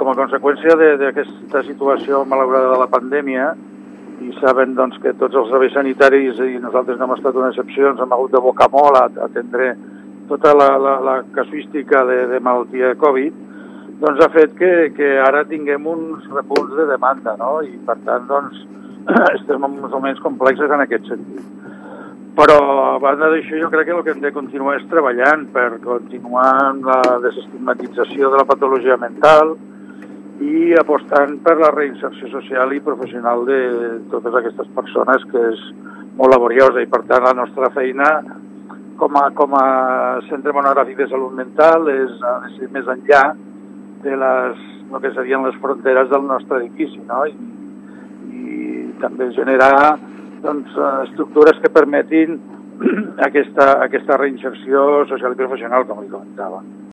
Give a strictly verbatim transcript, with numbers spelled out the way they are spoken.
com a conseqüència d'aquesta situació malaurada de la pandèmia, i saben doncs, que tots els serveis sanitaris, i nosaltres no hem estat una excepció, ens hem hagut de bocar molt a atendre tota la, la, la casuística de, de malaltia de Covid, doncs ha fet que, que ara tinguem uns repunts de demanda, no? I per tant, doncs, estem en uns moments complexes en aquest sentit. Però, a banda d'això, jo crec que el que hem de continuar és treballant per continuar amb la desestigmatització de la patologia mental i apostant per la reinserció social i professional de totes aquestes persones, que és molt laboriosa, i per tant la nostra feina com a, com a centre monogràfic de salut mental és ha de ser més enllà de les, el que serien les fronteres del nostre edifici, no? I, i també generar doncs, estructures que permetin aquesta, aquesta reinserció social i professional, com li comentava.